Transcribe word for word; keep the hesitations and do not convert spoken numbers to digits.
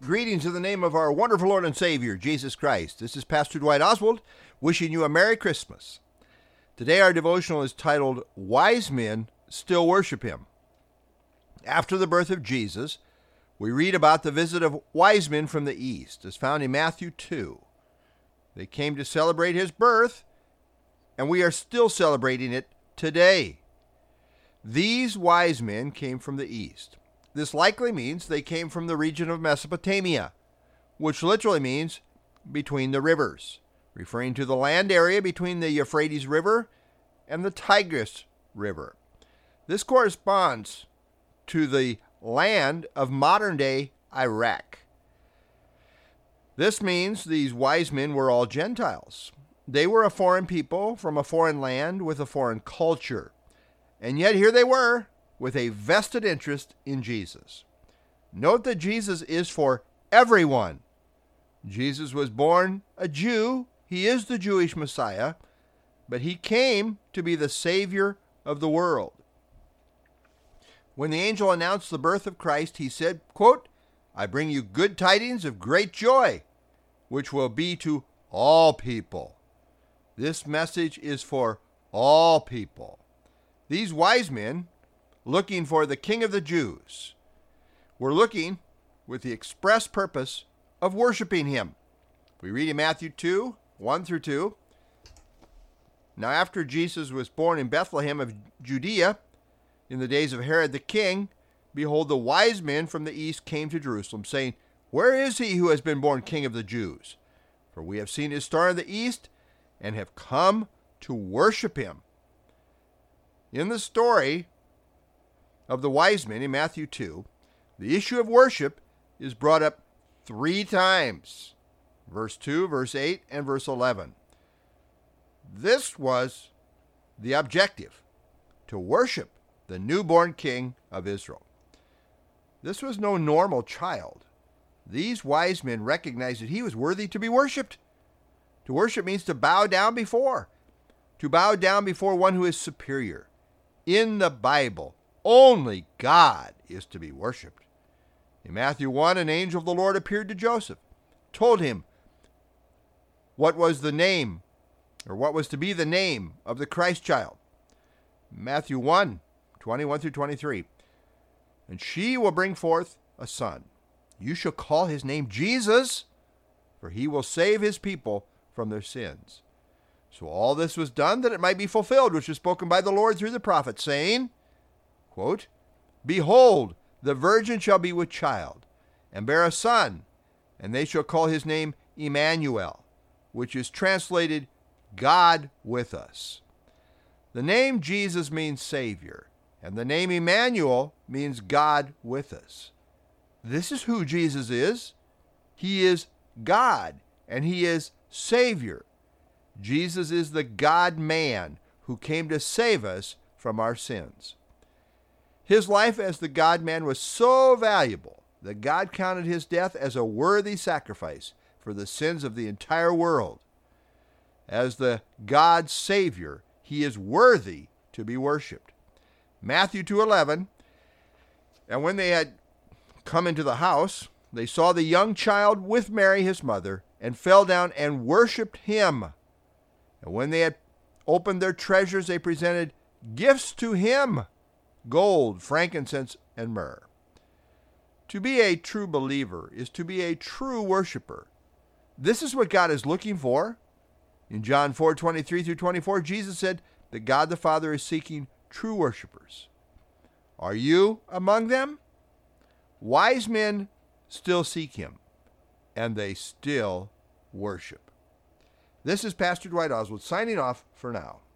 Greetings in the name of our wonderful Lord and Savior, Jesus Christ. This is Pastor Dwight Oswald, wishing you a Merry Christmas. Today our devotional is titled, Wise Men Still Worship Him. After the birth of Jesus, we read about the visit of wise men from the east, as found in Matthew two. They came to celebrate his birth, and we are still celebrating it today. These wise men came from the east. This likely means they came from the region of Mesopotamia, which literally means between the rivers, referring to the land area between the Euphrates River and the Tigris River. This corresponds to the land of modern-day Iraq. This means these wise men were all Gentiles. They were a foreign people from a foreign land with a foreign culture. And yet here they were, with a vested interest in Jesus. Note that Jesus is for everyone. Jesus was born a Jew. He is the Jewish Messiah, but he came to be the Savior of the world. When the angel announced the birth of Christ, he said, quote, I bring you good tidings of great joy, which will be to all people. This message is for all people. These wise men, looking for the King of the Jews, were looking with the express purpose of worshiping him. We read in Matthew two, one through two. Now after Jesus was born in Bethlehem of Judea, in the days of Herod the king, behold, the wise men from the east came to Jerusalem, saying, Where is he who has been born King of the Jews? For we have seen his star in the east, and have come to worship him. In the story of the wise men in Matthew two, the issue of worship is brought up three times. Verse two, verse eight, and verse eleven. This was the objective, to worship the newborn King of Israel. This was no normal child. These wise men recognized that he was worthy to be worshipped. To worship means to bow down before. To bow down before one who is superior. In the Bible, only God is to be worshipped. In Matthew one, an angel of the Lord appeared to Joseph, told him what was the name, or what was to be the name of the Christ child. Matthew one, twenty-one through twenty-three. And she will bring forth a son. You shall call his name Jesus, for he will save his people from their sins. So all this was done that it might be fulfilled, which was spoken by the Lord through the prophet, saying, quote, Behold, the virgin shall be with child, and bear a son, and they shall call his name Emmanuel, which is translated God with us. The name Jesus means Savior, and the name Emmanuel means God with us. This is who Jesus is. He is God, and he is Savior. Jesus is the God-man who came to save us from our sins. His life as the God-man was so valuable that God counted his death as a worthy sacrifice for the sins of the entire world. As the God-Savior, he is worthy to be worshipped. Matthew two eleven, and when they had come into the house, they saw the young child with Mary his mother, and fell down and worshipped him. And when they had opened their treasures, they presented gifts to him, gold, frankincense, and myrrh. To be a true believer is to be a true worshiper. This is what God is looking for. In John four, twenty-three through twenty-four, Jesus said that God the Father is seeking true worshipers. Are you among them? Wise men still seek him, and they still worship. This is Pastor Dwight Oswald signing off for now.